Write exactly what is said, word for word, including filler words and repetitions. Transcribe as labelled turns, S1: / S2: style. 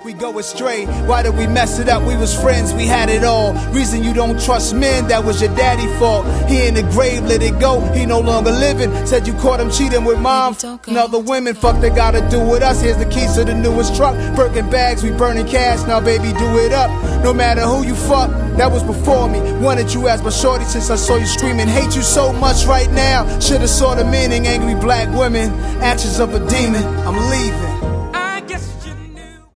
S1: We go astray. Why did we mess it up? We was friends, we had it all. Reason you don't trust men, that was your daddy fault. He in the grave, let it go, he no longer living. Said you caught him cheating with mom and other women. Fuck they gotta do with us. Here's the keys to the newest truck. Birkin bags, we burning cash, now baby do it up. No matter who you fuck, that was before me. Wanted you as my shorty since I saw you screaming. Hate you so much right now, should've saw the meaning. Angry black women, actions of a demon. I'm leaving.